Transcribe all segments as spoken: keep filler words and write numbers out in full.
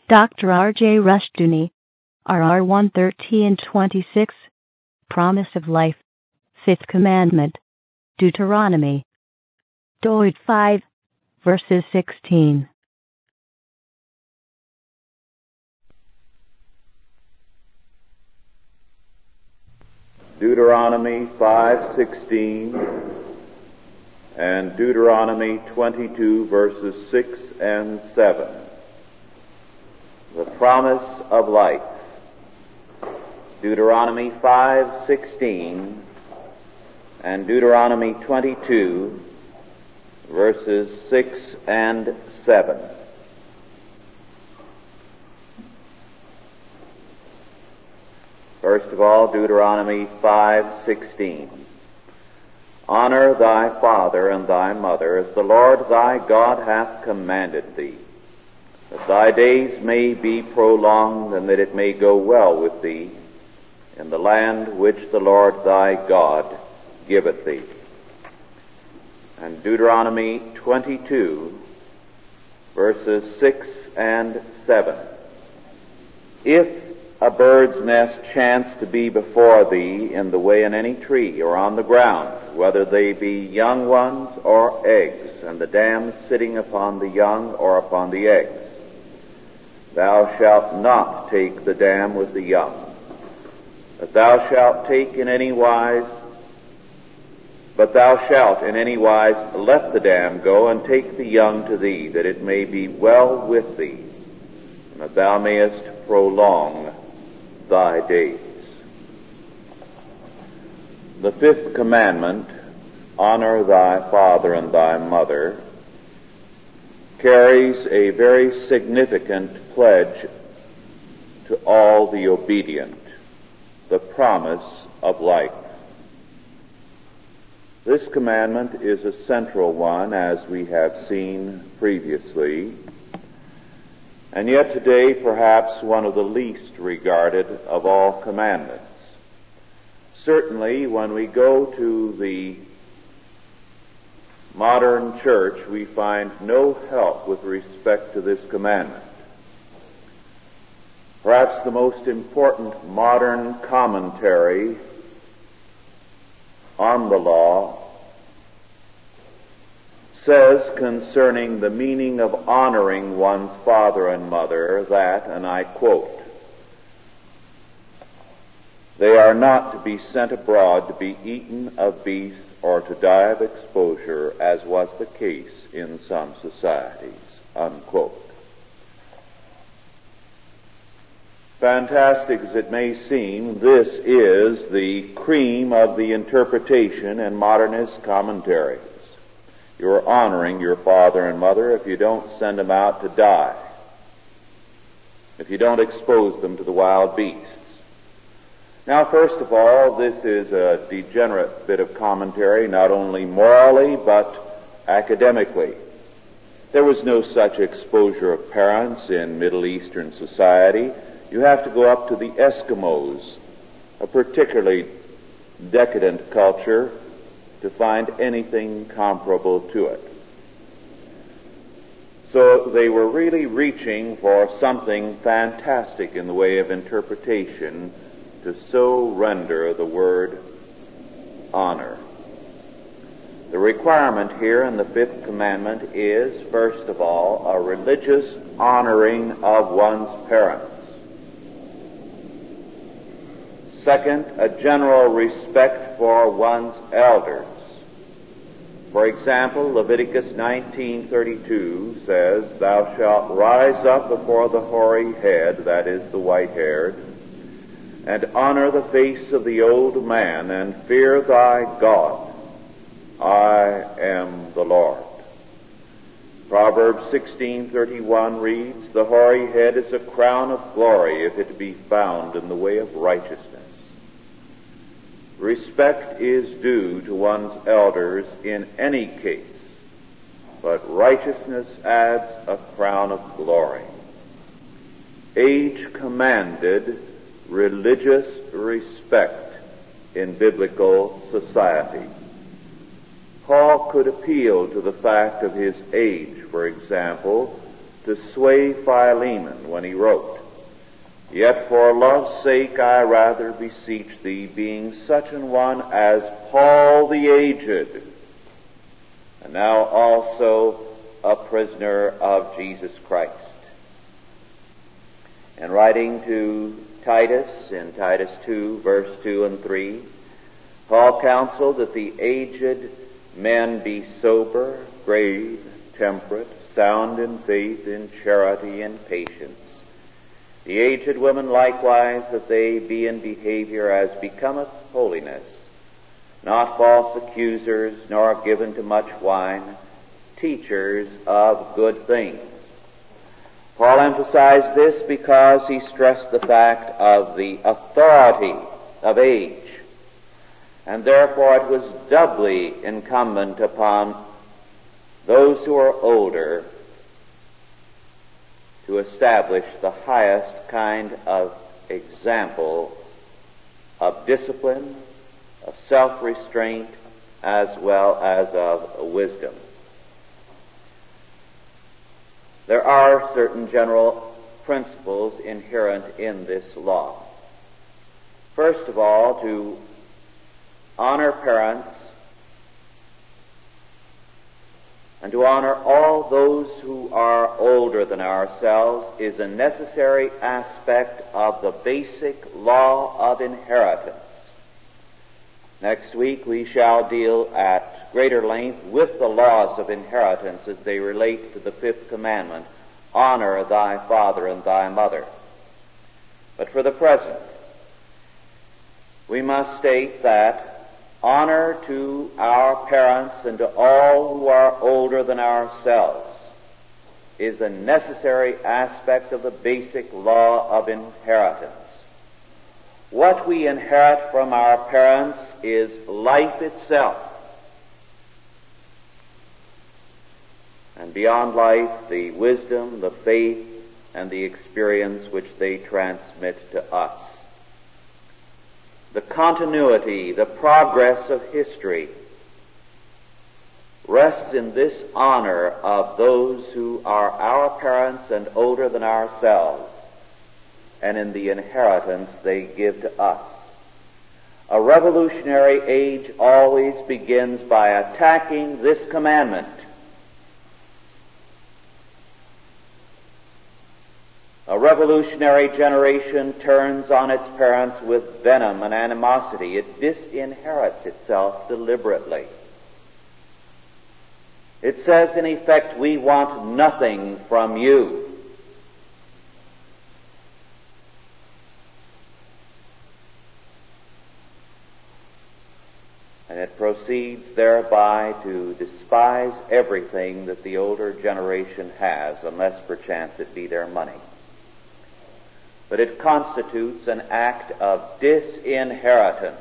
Doctor R J Rushdoony, R R one thirteen twenty-six, Promise of Life, Fifth Commandment, Deuteronomy, Doid five, verses sixteen. Deuteronomy five sixteen and Deuteronomy twenty-two, verses six and seven. The promise of life. Deuteronomy five sixteen and Deuteronomy twenty-two, verses six and seven. First of all, Deuteronomy five sixteen. Honor thy father and thy mother, as the Lord thy God hath commanded thee, that thy days may be prolonged, and that it may go well with thee in the land which the Lord thy God giveth thee. And Deuteronomy twenty-two, verses six and seven. If a bird's nest chance to be before thee in the way in any tree or on the ground, whether they be young ones or eggs, and the dam sitting upon the young or upon the eggs, thou shalt not take the dam with the young, but thou shalt take in any wise, but thou shalt in any wise let the dam go, and take the young to thee, that it may be well with thee, and that thou mayest prolong thy days. The fifth commandment, honor thy father and thy mother, carries a very significant pledge to all the obedient, the promise of life. This commandment is a central one, as we have seen previously, and yet today perhaps one of the least regarded of all commandments. Certainly, when we go to the modern church, we find no help with respect to this commandment. Perhaps the most important modern commentary on the law says concerning the meaning of honoring one's father and mother that, and I quote, "They are not to be sent abroad to be eaten of beasts or to die of exposure, as was the case in some societies," unquote. Fantastic as it may seem, this is the cream of the interpretation and modernist commentaries. You're honoring your father and mother if you don't send them out to die, if you don't expose them to the wild beasts. Now, first of all, this is a degenerate bit of commentary, not only morally, but academically. There was no such exposure of parents in Middle Eastern society. You have to go up to the Eskimos, a particularly decadent culture, to find anything comparable to it. So they were really reaching for something fantastic in the way of interpretation to so render the word honor. The requirement here in the fifth commandment is, first of all, a religious honoring of one's parents. Second, a general respect for one's elders. For example, Leviticus nineteen thirty-two says, "Thou shalt rise up before the hoary head," that is, the white-haired, "and honor the face of the old man, and fear thy God. I am the Lord." Proverbs sixteen thirty-one reads, "The hoary head is a crown of glory, if it be found in the way of righteousness." Respect is due to one's elders in any case, but righteousness adds a crown of glory. Age commanded religious respect in biblical society. Paul could appeal to the fact of his age, for example, to sway Philemon when he wrote, "Yet for love's sake I rather beseech thee, being such an one as Paul the aged, and now also a prisoner of Jesus Christ." In writing to Titus, in Titus two, verse two and three, Paul counseled that the aged men be sober, grave, temperate, sound in faith, in charity, and patience. The aged women likewise, that they be in behavior as becometh holiness, not false accusers, nor given to much wine, teachers of good things. Paul emphasized this because he stressed the fact of the authority of age, and therefore it was doubly incumbent upon those who are older to establish the highest kind of example of discipline, of self-restraint, as well as of wisdom. There are certain general principles inherent in this law. First of all, to honor parents and to honor all those who are older than ourselves is a necessary aspect of the basic law of inheritance. Next week we shall deal at greater length with the laws of inheritance as they relate to the fifth commandment, honor thy father and thy mother. But for the present, we must state that honor to our parents and to all who are older than ourselves is a necessary aspect of the basic law of inheritance. What we inherit from our parents is life itself. And beyond life, the wisdom, the faith, and the experience which they transmit to us. The continuity, the progress of history rests in this honor of those who are our parents and older than ourselves, and in the inheritance they give to us. A revolutionary age always begins by attacking this commandment. A revolutionary generation turns on its parents with venom and animosity. It disinherits itself deliberately. It says, in effect, we want nothing from you. And it proceeds thereby to despise everything that the older generation has, unless perchance it be their money. But it constitutes an act of disinheritance.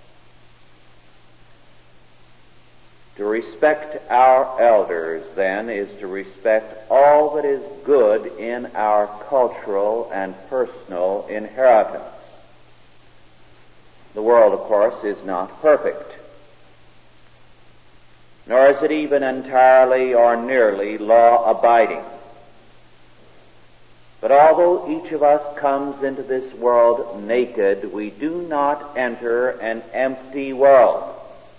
To respect our elders, then, is to respect all that is good in our cultural and personal inheritance. The world, of course, is not perfect, nor is it even entirely or nearly law-abiding. But although each of us comes into this world naked, we do not enter an empty world.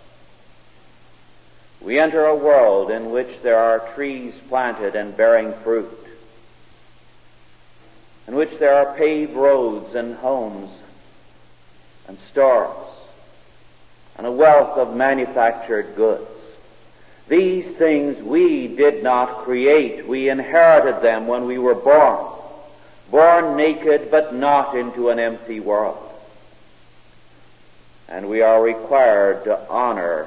We enter a world in which there are trees planted and bearing fruit, in which there are paved roads and homes and stores, and a wealth of manufactured goods. These things we did not create. We inherited them when we were born. Born naked, but not into an empty world. And we are required to honor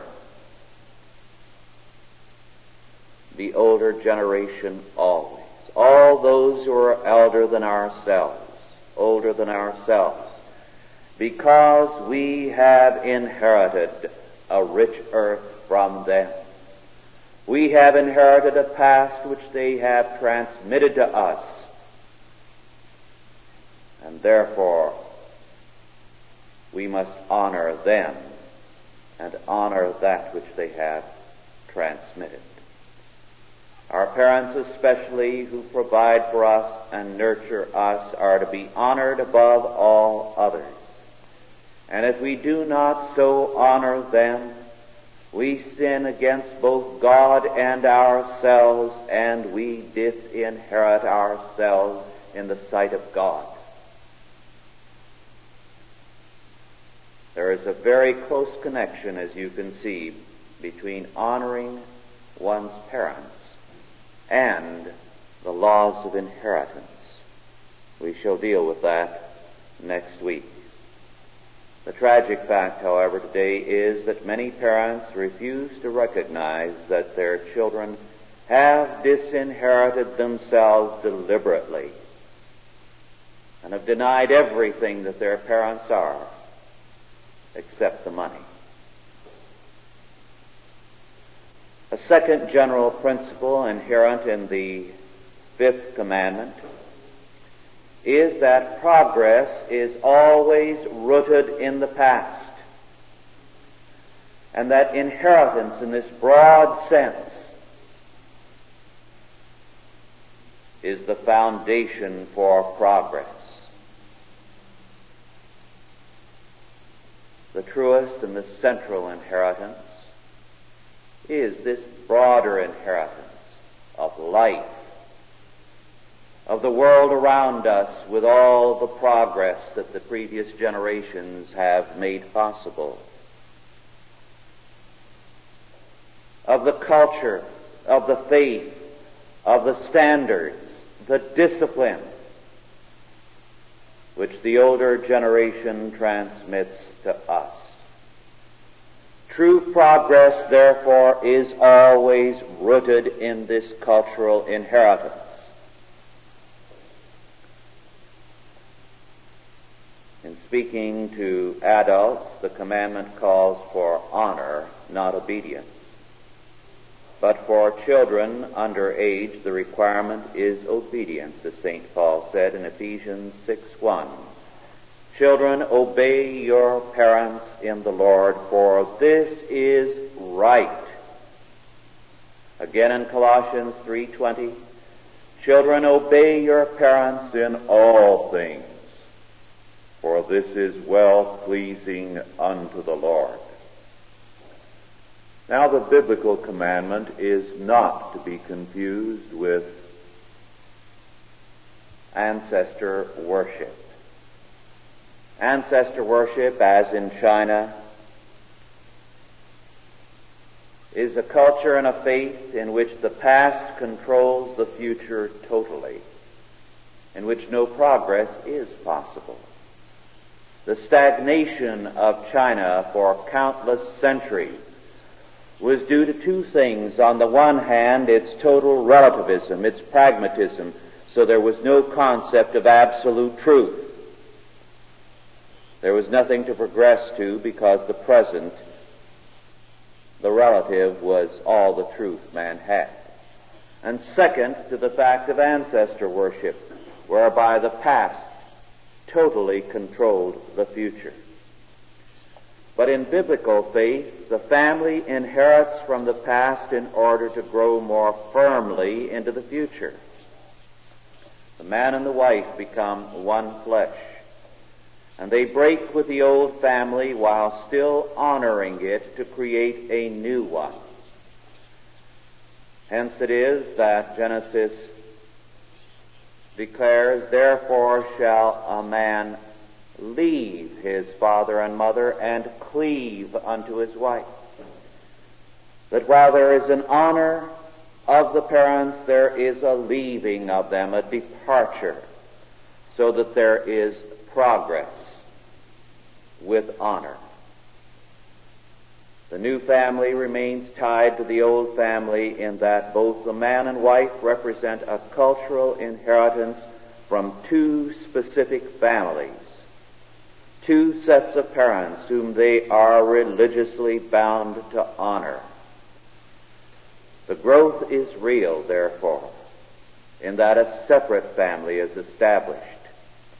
the older generation always. All those who are elder than ourselves, older than ourselves, because we have inherited a rich earth from them. We have inherited a past which they have transmitted to us. And therefore, we must honor them and honor that which they have transmitted. Our parents especially, who provide for us and nurture us, are to be honored above all others. And if we do not so honor them, we sin against both God and ourselves, and we disinherit ourselves in the sight of God. There is a very close connection, as you can see, between honoring one's parents and the laws of inheritance. We shall deal with that next week. The tragic fact, however, today is that many parents refuse to recognize that their children have disinherited themselves deliberately and have denied everything that their parents are except the money. A second general principle inherent in the fifth commandment is that progress is always rooted in the past, and that inheritance in this broad sense is the foundation for progress. The truest and the central inheritance is this broader inheritance of life, of the world around us with all the progress that the previous generations have made possible, of the culture, of the faith, of the standards, the discipline which the older generation transmits to us. True progress, therefore, is always rooted in this cultural inheritance. In speaking to adults, the commandment calls for honor, not obedience. But for children under age, the requirement is obedience, as Saint Paul said in Ephesians six one. Children, obey your parents in the Lord, for this is right. Again in Colossians three twenty, children, obey your parents in all things, for this is well-pleasing unto the Lord. Now, the biblical commandment is not to be confused with ancestor worship. Ancestor worship, as in China, is a culture and a faith in which the past controls the future totally, in which no progress is possible. The stagnation of China for countless centuries was due to two things. On the one hand, its total relativism, its pragmatism, so there was no concept of absolute truth. There was nothing to progress to because the present, the relative, was all the truth man had. And second, to the fact of ancestor worship, whereby the past totally controlled the future. But in biblical faith, the family inherits from the past in order to grow more firmly into the future. The man and the wife become one flesh, and they break with the old family while still honoring it to create a new one. Hence it is that Genesis declares, therefore shall a man leave his father and mother and cleave unto his wife. That while there is an honor of the parents, there is a leaving of them, a departure, so that there is progress with honor. The new family remains tied to the old family in that both the man and wife represent a cultural inheritance from two specific families, two sets of parents whom they are religiously bound to honor. The growth is real, therefore, in that a separate family is established,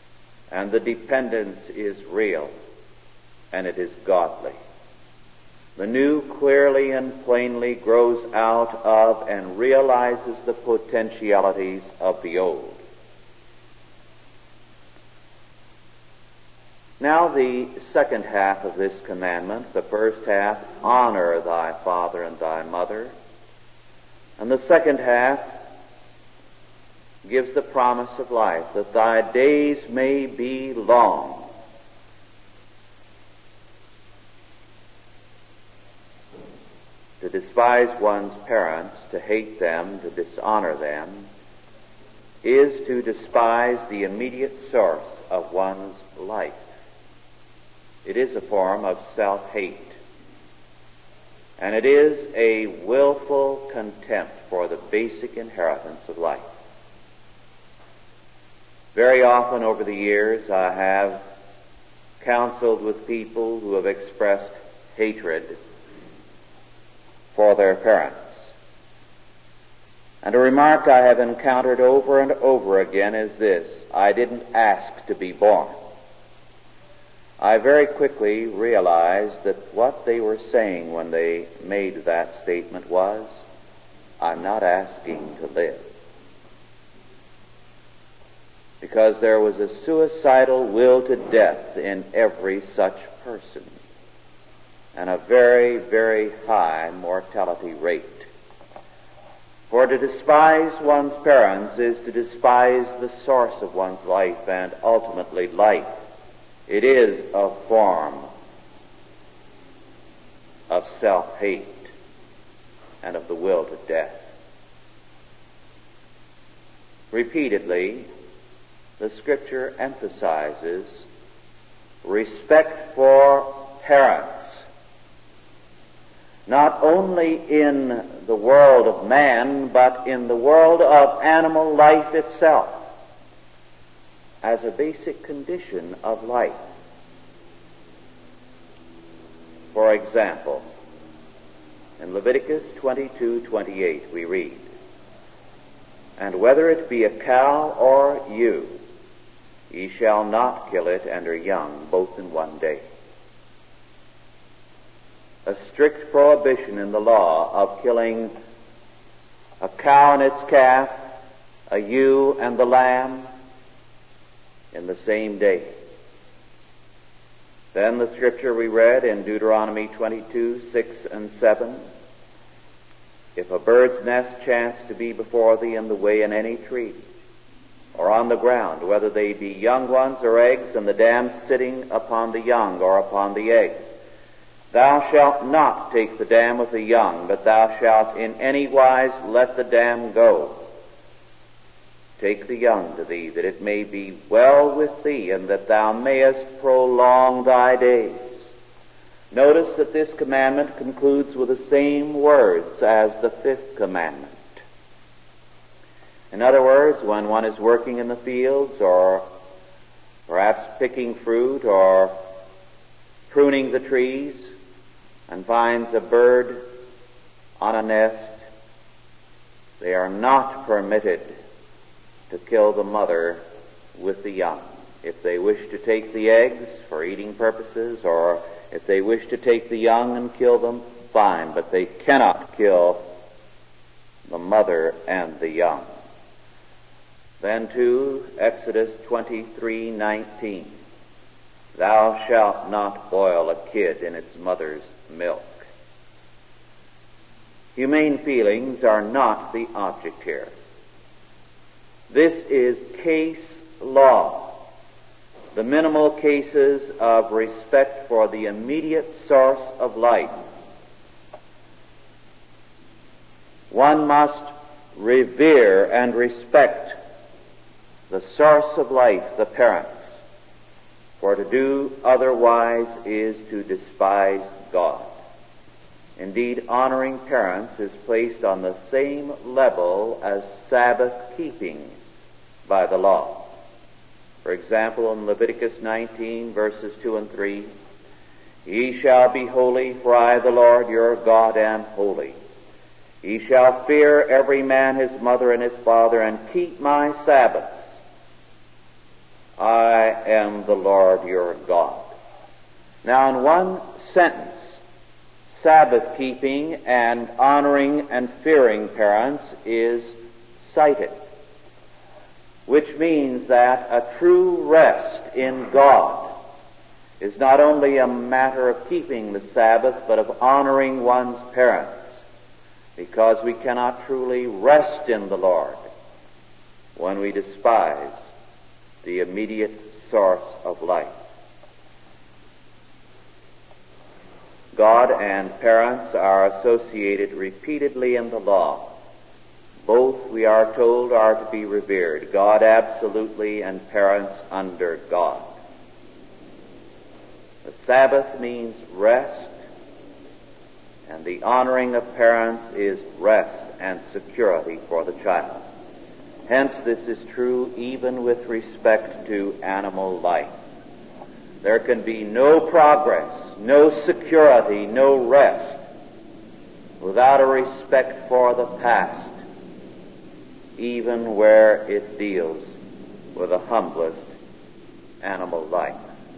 and the dependence is real, and it is godly. the new clearly and plainly grows out of and realizes the potentialities of the old. Now the second half of this commandment, the first half, honor thy father and thy mother, and the second half gives the promise of life, that thy days may be long. To despise one's parents, to hate them, to dishonor them, is to despise the immediate source of one's life. It is a form of self-hate. And it is a willful contempt for the basic inheritance of life. Very often over the years I have counseled with people who have expressed hatred for their parents. And a remark I have encountered over and over again is this: I didn't ask to be born. I very quickly realized that what they were saying when they made that statement was, I'm not asking to live. Because there was a suicidal will to death in every such person, and a very, very high mortality rate. For to despise one's parents is to despise the source of one's life and ultimately life. It is a form of self-hate and of the will to death. Repeatedly, the Scripture emphasizes respect for parents, not only in the world of man, but in the world of animal life itself, as a basic condition of life. For example, in Leviticus twenty-two twenty-eight we read, And whether it be a cow or ewe, ye shall not kill it and her young, both in one day. A strict prohibition in the law of killing a cow and its calf, a ewe and the lamb, in the same day. Then the scripture we read in Deuteronomy twenty-two six and seven, If a bird's nest chance to be before thee in the way in any tree, or on the ground, whether they be young ones or eggs, and the dam sitting upon the young or upon the eggs, thou shalt not take the dam with the young, but thou shalt in any wise let the dam go. Take the young to thee, that it may be well with thee, and that thou mayest prolong thy days. Notice that this commandment concludes with the same words as the fifth commandment. In other words, when one is working in the fields, or perhaps picking fruit, or pruning the trees, and finds a bird on a nest, they are not permitted to kill the mother with the young. If they wish to take the eggs for eating purposes, or if they wish to take the young and kill them, fine, but they cannot kill the mother and the young. Then too, Exodus twenty-three nineteen, Thou shalt not boil a kid in its mother's milk. Humane feelings are not the object here. This is case law, the minimal cases of respect for the immediate source of life. One must revere and respect the source of life, the parents, for to do otherwise is to despise God. Indeed, honoring parents is placed on the same level as Sabbath keeping by the law. For example, in Leviticus nineteen, verses two and three, Ye shall be holy, for I, the Lord your God, am holy. Ye shall fear every man his mother and his father, and keep my Sabbaths. I am the Lord your God. Now, in one sentence, Sabbath keeping and honoring and fearing parents is cited, which means that a true rest in God is not only a matter of keeping the Sabbath, but of honoring one's parents, because we cannot truly rest in the Lord when we despise the immediate source of life. God and parents are associated repeatedly in the law. Both, we are told, are to be revered, God absolutely and parents under God. The Sabbath means rest, and the honoring of parents is rest and security for the child. Hence, this is true even with respect to animal life. There can be no progress, no security, no rest without a respect for the past, even where it deals with the humblest animal life.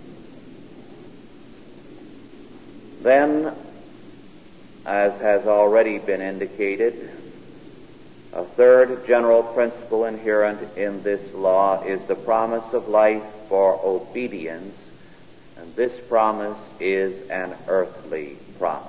Then, as has already been indicated, a third general principle inherent in this law is the promise of life for obedience, and this promise is an earthly promise.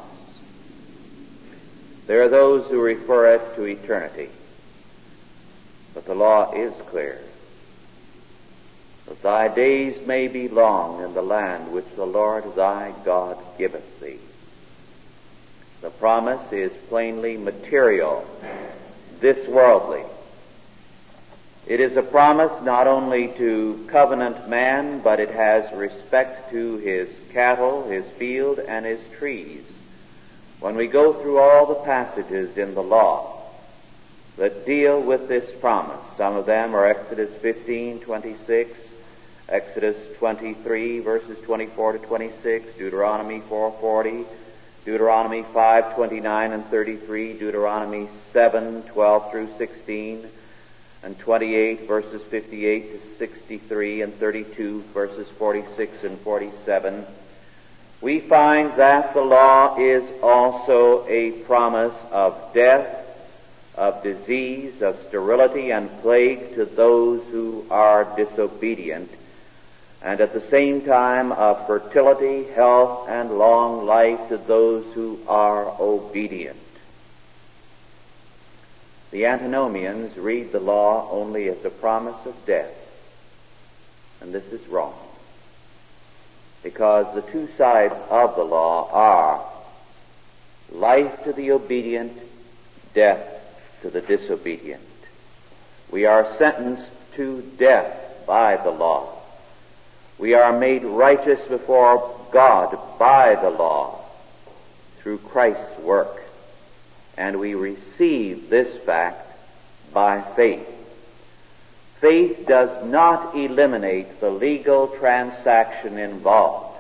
There are those who refer it to eternity, but the law is clear, that thy days may be long in the land which the Lord thy God giveth thee. The promise is plainly material, this worldly. It is a promise not only to covenant man, but it has respect to his cattle, his field, and his trees. When we go through all the passages in the law that deal with this promise, some of them are Exodus fifteen, twenty-six, Exodus twenty-three, verses twenty-four to twenty-six, Deuteronomy four forty, Deuteronomy five twenty-nine and thirty-three, Deuteronomy seven twelve through sixteen, and twenty-eight verses fifty-eight to sixty-three, and thirty-two verses forty-six and forty-seven, we find that the law is also a promise of death, of disease, of sterility and plague to those who are disobedient, and at the same time of fertility, health, and long life to those who are obedient. The antinomians read the law only as a promise of death, and this is wrong, because the two sides of the law are life to the obedient, death to the disobedient. We are sentenced to death by the law. We are made righteous before God by the law through Christ's work, and we receive this fact by faith. Faith does not eliminate the legal transaction involved,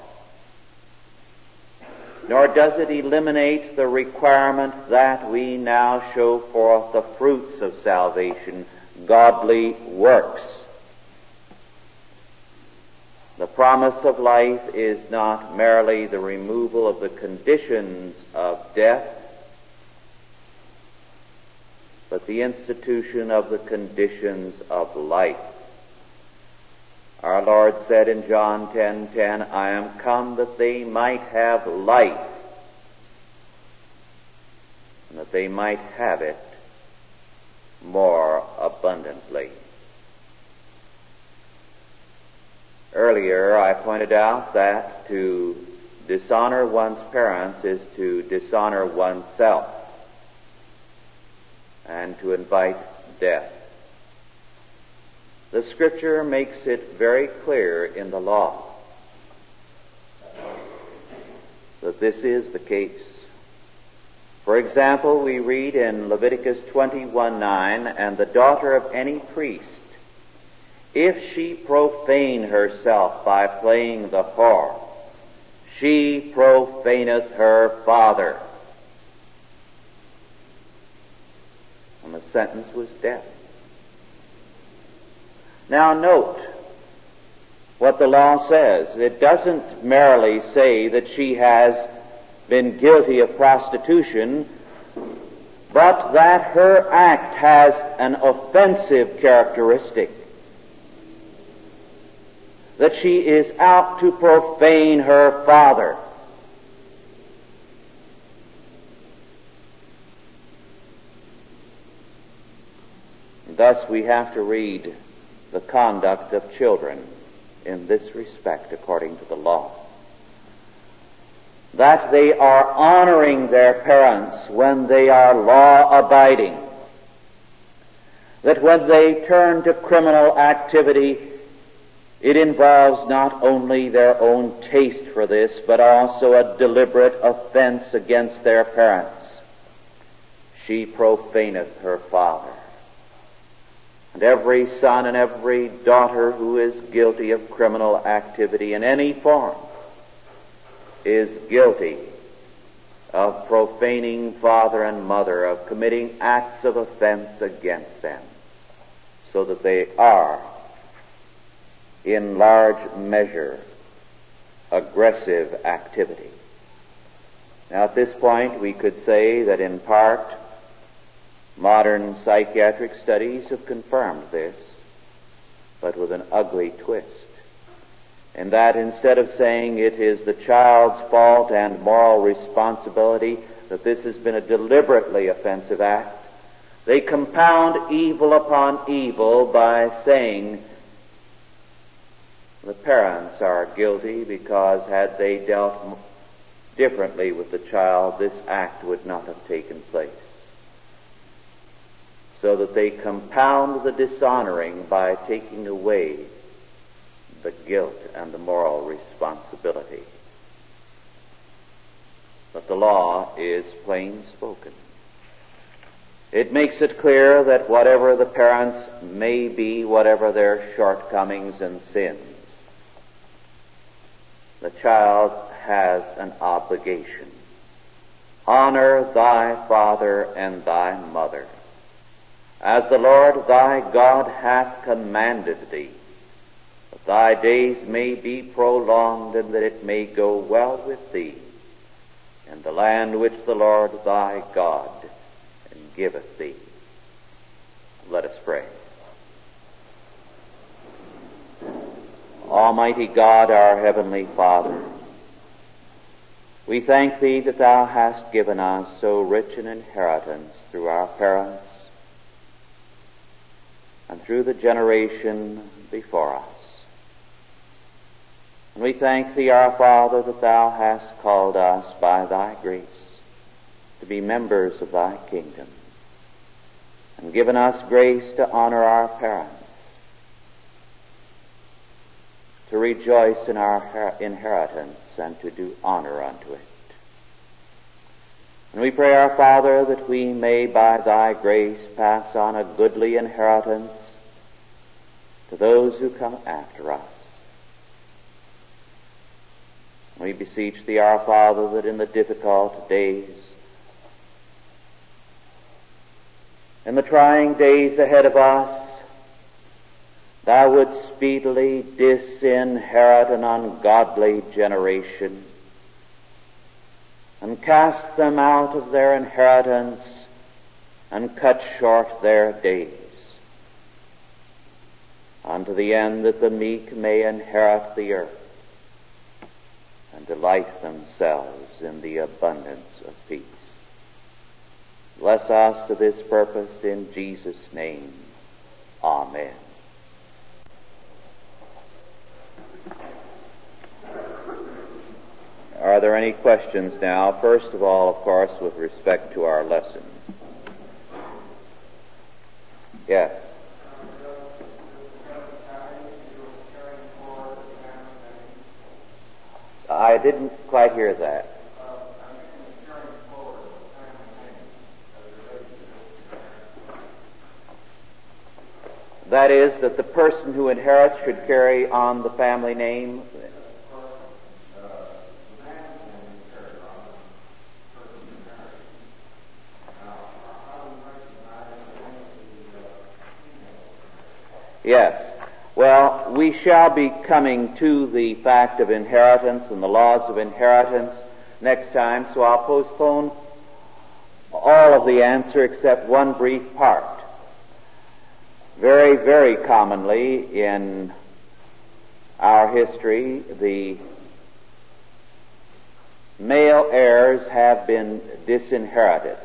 nor does it eliminate the requirement that we now show forth the fruits of salvation, godly works. The promise of life is not merely the removal of the conditions of death, but the institution of the conditions of life. Our Lord said in John ten ten, I am come that they might have life, and that they might have it more abundantly. Earlier, I pointed out that to dishonor one's parents is to dishonor oneself and to invite death. The Scripture makes it very clear in the law that this is the case. For example, we read in Leviticus twenty-one nine, and the daughter of any priest, if she profane herself by playing the whore, she profaneth her father. And the sentence was death. Now note what the law says. It doesn't merely say that she has been guilty of prostitution, but that her act has an offensive characteristic, that she is out to profane her father. Thus we have to read the conduct of children in this respect according to the law. That they are honoring their parents when they are law-abiding. That when they turn to criminal activity, it involves not only their own taste for this, but also a deliberate offense against their parents. She profaneth her father. And every son and every daughter who is guilty of criminal activity in any form is guilty of profaning father and mother, of committing acts of offense against them, so that they are, in large measure, aggressive activity. Now, at this point, we could say that in part, modern psychiatric studies have confirmed this, but with an ugly twist. And that instead of saying it is the child's fault and moral responsibility that this has been a deliberately offensive act, they compound evil upon evil by saying the parents are guilty because had they dealt differently with the child, this act would not have taken place. So that they compound the dishonoring by taking away the guilt and the moral responsibility. But the law is plain spoken. It makes it clear that whatever the parents may be, whatever their shortcomings and sins, the child has an obligation. Honor thy father and thy mother, as the Lord thy God hath commanded thee, that thy days may be prolonged, and that it may go well with thee in the land which the Lord thy God giveth thee. Let us pray. Almighty God, our heavenly Father, we thank thee that thou hast given us so rich an inheritance through our parents and through the generation before us. And we thank thee, our Father, that thou hast called us by thy grace to be members of thy kingdom, and given us grace to honor our parents, to rejoice in our inheritance, and to do honor unto it. And we pray, our Father, that we may by thy grace pass on a goodly inheritance to those who come after us. We beseech thee, our Father, that in the difficult days, in the trying days ahead of us, thou wouldst speedily disinherit an ungodly generation and cast them out of their inheritance and cut short their days, unto the end that the meek may inherit the earth and delight themselves in the abundance of peace. Bless us to this purpose in Jesus' name. Amen. Are there any questions now? First of all, of course, with respect to our lesson. Yes. I didn't quite hear that. That is, that the person who inherits should carry on the family name. Yes. Well, we shall be coming to the fact of inheritance and the laws of inheritance next time, so I'll postpone all of the answer except one brief part. Very, very commonly in our history, the male heirs have been disinherited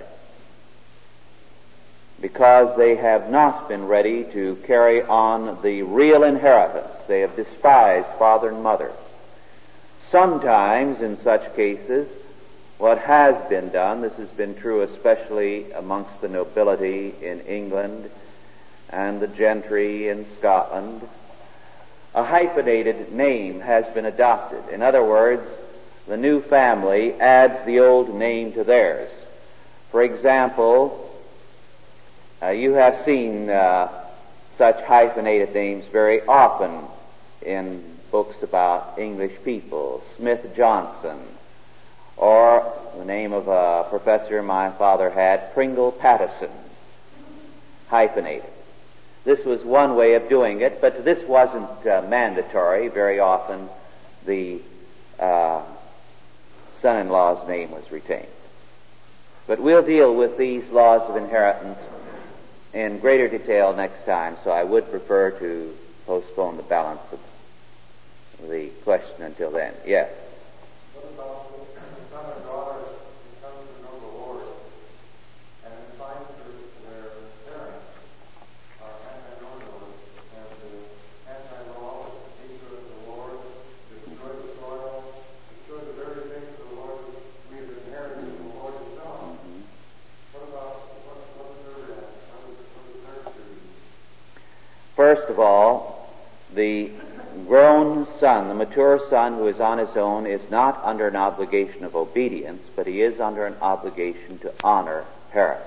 because they have not been ready to carry on the real inheritance. They have despised father and mother. Sometimes, in such cases, what has been done, this has been true especially amongst the nobility in England and the gentry in Scotland, a hyphenated name has been adopted. In other words, the new family adds the old name to theirs. For example, uh, you have seen uh, such hyphenated names very often in books about English people, Smith Johnson, or the name of a professor my father had, Pringle Pattison, hyphenated. This was one way of doing it, but this wasn't uh, mandatory. Very often the uh, son-in-law's name was retained. But we'll deal with these laws of inheritance in greater detail next time, so I would prefer to postpone the balance of the question until then. Yes? What about the son or daughter who comes to know the Lord and finds their parents are anti-Lord and the anti-law, hatred of the Lord, destroy the soil, destroy the very things of the Lord we have inherited from the Lord himself? Mm-hmm. What about, what, what is their reaction? What is, what is their duty? First of all, the grown son, the mature son who is on his own, is not under an obligation of obedience, but he is under an obligation to honor parents.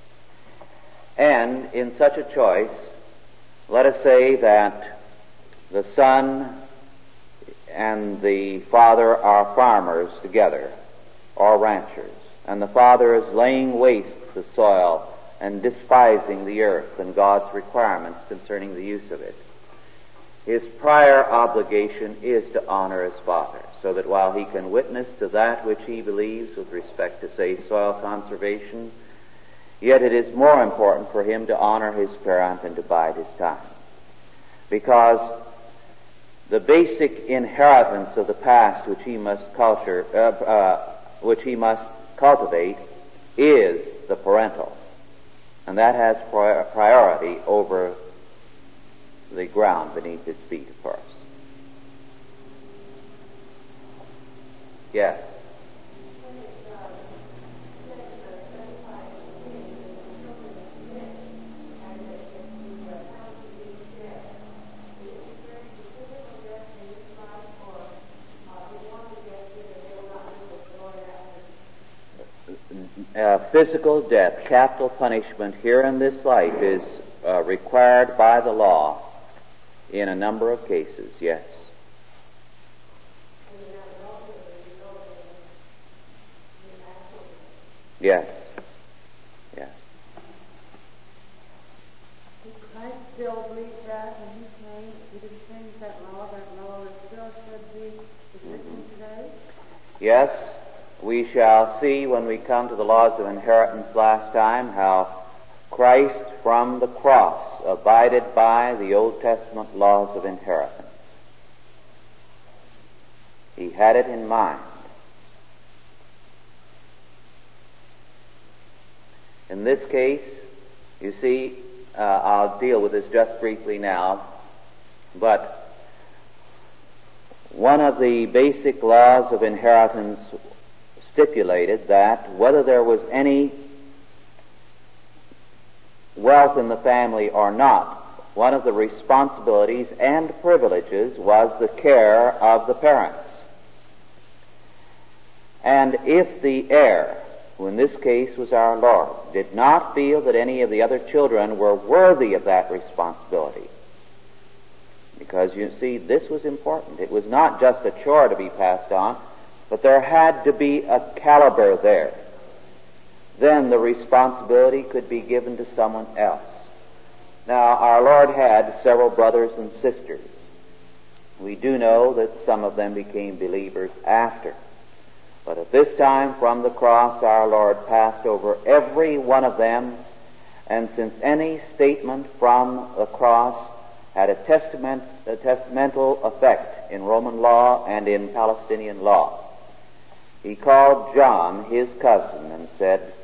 And in such a choice, let us say that the son and the father are farmers together, or ranchers, and the father is laying waste the soil and despising the earth and God's requirements concerning the use of it. His prior obligation is to honor his father, so that while he can witness to that which he believes with respect to, say, soil conservation, yet it is more important for him to honor his parent and to bide his time. Because the basic inheritance of the past which he must culture, uh, uh, which he must cultivate is the parental. And that has pri- priority over the ground beneath his feet, of course. Yes. Uh, physical death, capital punishment here in this life is uh, required by the law in a number of cases, yes. Yes. Yes. Did Christ still believe that when he came? He didn't change that law. That law is still should be existing today? Yes. We shall see when we come to the laws of inheritance last time how Christ from the cross abided by the Old Testament laws of inheritance. He had it in mind. In this case, you see, uh, I'll deal with this just briefly now, but one of the basic laws of inheritance stipulated that whether there was any wealth in the family or not, one of the responsibilities and privileges was the care of the parents. And if the heir, who in this case was our Lord, did not feel that any of the other children were worthy of that responsibility, because you see, this was important. It was not just a chore to be passed on, but there had to be a caliber there. Then the responsibility could be given to someone else. Now, our Lord had several brothers and sisters. We do know that some of them became believers after. But at this time from the cross our Lord passed over every one of them, and since any statement from the cross had a, testament, a testamental effect in Roman law and in Palestinian law, he called John his cousin and said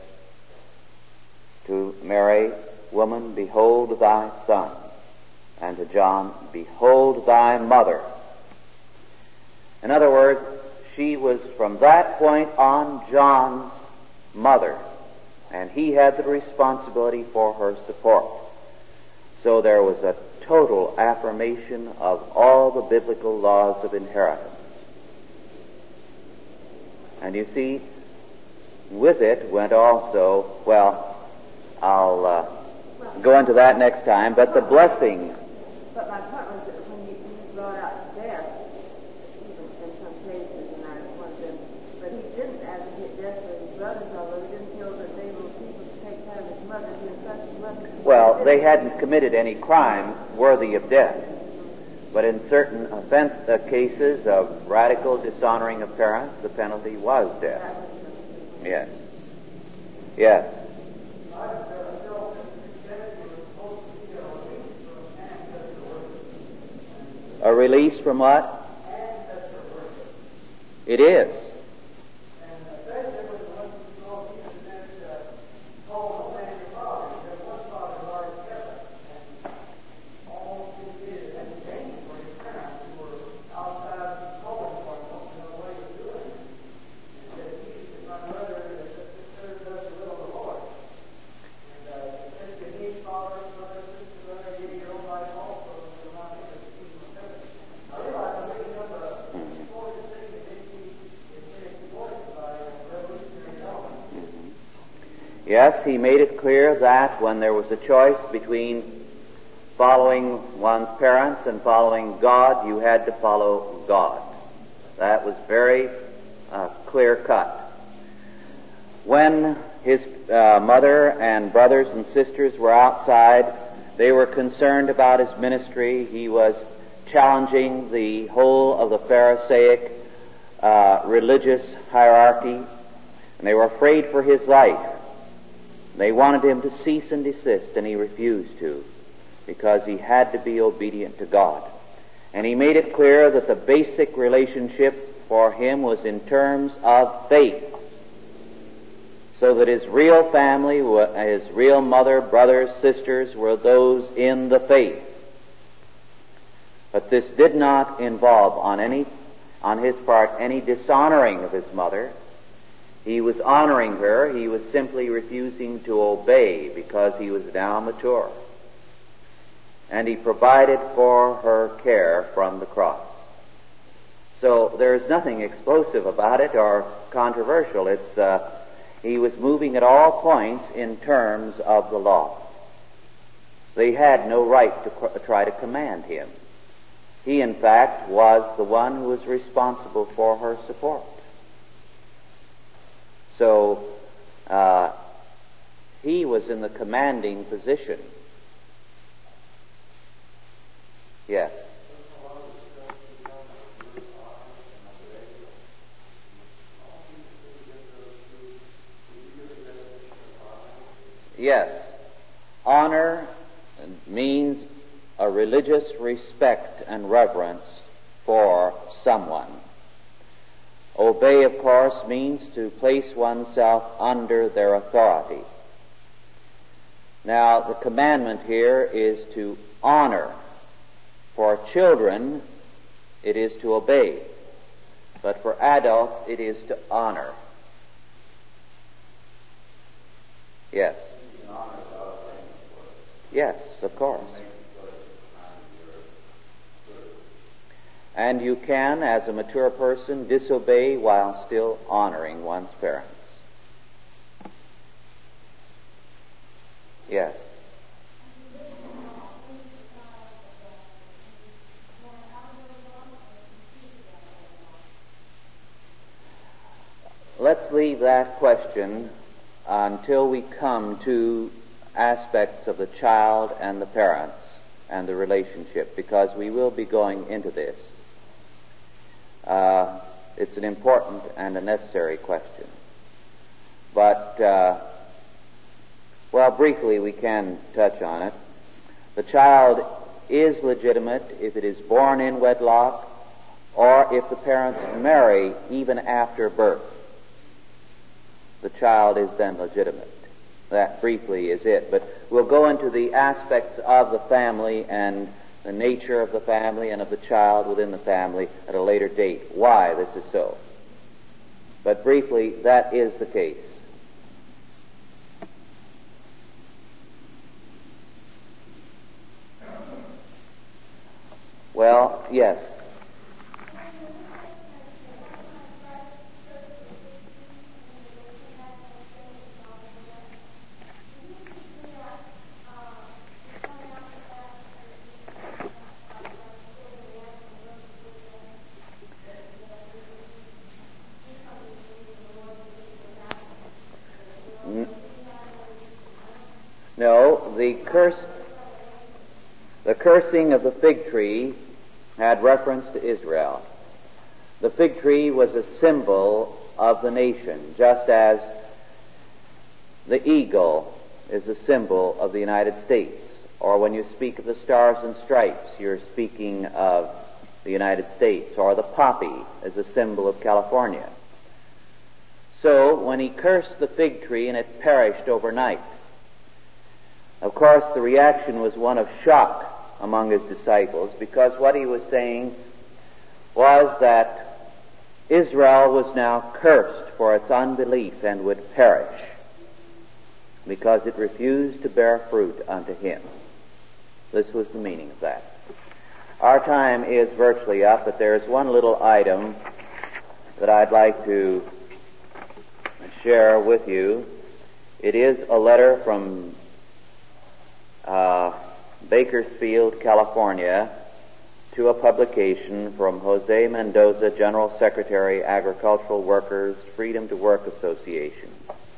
to Mary, "Woman, behold thy son," and to John, "Behold thy mother." In other words, she was from that point on John's mother, and he had the responsibility for her support. So there was a total affirmation of all the biblical laws of inheritance. And you see, with it went also, well, I'll uh, go into that next time, but the blessing. But my point was that when you, you brought out death, even in some cases, and I wondered, but he didn't advocate death for his brothers, although he didn't feel that they were people to take care of his mother, his cousin's mother. Well, they hadn't committed any crime worthy of death. But in certain offense uh, cases of radical dishonoring of parents, the penalty was death. Yes. Yes. A release from what? It is. Yes, he made it clear that when there was a choice between following one's parents and following God, you had to follow God. That was very uh, clear cut. When his uh, mother and brothers and sisters were outside, they were concerned about his ministry. He was challenging the whole of the Pharisaic uh, religious hierarchy, and they were afraid for his life. They wanted him to cease and desist, and he refused to, because he had to be obedient to God. And he made it clear that the basic relationship for him was in terms of faith, so that his real family, his real mother, brothers, sisters, were those in the faith. But this did not involve on any, on his part, any dishonoring of his mother. He was honoring her. He was simply refusing to obey because he was now mature. And he provided for her care from the cross. So there's nothing explosive about it or controversial. It's uh, he was moving at all points in terms of the law. They had no right to cr- try to command him. He, in fact, was the one who was responsible for her support. So uh, he was in the commanding position. Yes. Yes. Honor means a religious respect and reverence for someone. Obey, of course, means to place oneself under their authority. Now, the commandment here is to honor. For children, it is to obey. But for adults, it is to honor. Yes. Yes, of course. And you can, as a mature person, disobey while still honoring one's parents. Yes. Let's leave that question until we come to aspects of the child and the parents and the relationship, because we will be going into this. Uh, it's an important and a necessary question. But, uh, well, briefly we can touch on it. The child is legitimate if it is born in wedlock or if the parents marry even after birth. The child is then legitimate. That briefly is it. But we'll go into the aspects of the family and the nature of the family and of the child within the family at a later date, why this is so. But briefly, that is the case. Well, yes. No, the curse, the cursing of the fig tree had reference to Israel. The fig tree was a symbol of the nation, just as the eagle is a symbol of the United States. Or when you speak of the stars and stripes, you're speaking of the United States. Or the poppy is a symbol of California. So, when he cursed the fig tree and it perished overnight, of course, the reaction was one of shock among his disciples, because what he was saying was that Israel was now cursed for its unbelief and would perish because it refused to bear fruit unto him. This was the meaning of that. Our time is virtually up, but there is one little item that I'd like to share with you. It is a letter from Uh, Bakersfield, California, to a publication from Jose Mendoza, General Secretary, Agricultural Workers, Freedom to Work Association.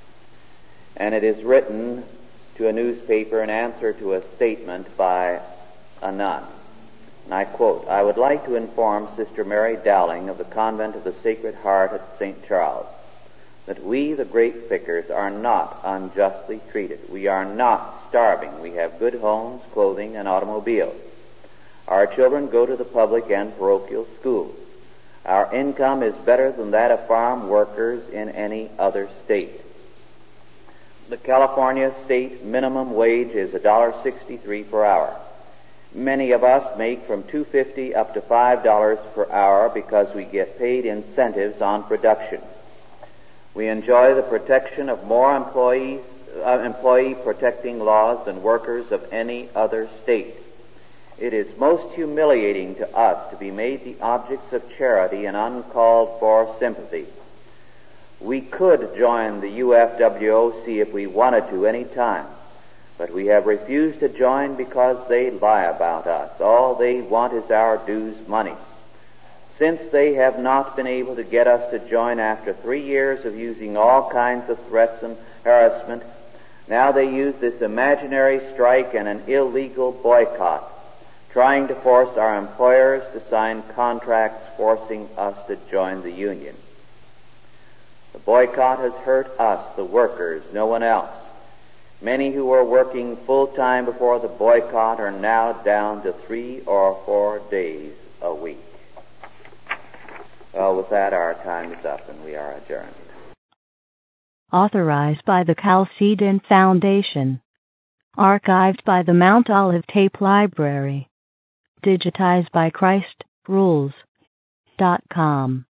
And it is written to a newspaper in answer to a statement by a nun. And I quote, "I would like to inform Sister Mary Dowling of the Convent of the Sacred Heart at Saint Charles that we, the grape pickers, are not unjustly treated. We are not starving. We have good homes, clothing, and automobiles. Our children go to the public and parochial schools. Our income is better than that of farm workers in any other state. The California state minimum wage is one dollar and sixty-three cents per hour. Many of us make from two dollars and fifty cents up to five dollars per hour because we get paid incentives on production. We enjoy the protection of more employees, uh, employee protecting laws than workers of any other state. It is most humiliating to us to be made the objects of charity and uncalled for sympathy. We could join the U F W O C if we wanted to any time, but we have refused to join because they lie about us. All they want is our dues money. Since they have not been able to get us to join after three years of using all kinds of threats and harassment, now they use this imaginary strike and an illegal boycott, trying to force our employers to sign contracts forcing us to join the union. The boycott has hurt us, the workers, no one else. Many who were working full-time before the boycott are now down to three or four days a week." Well, with that, our time is up and we are adjourned. Authorized by the Chalcedon Foundation. Archived by the Mount Olive Tape Library. Digitized by Christ Rules dot com.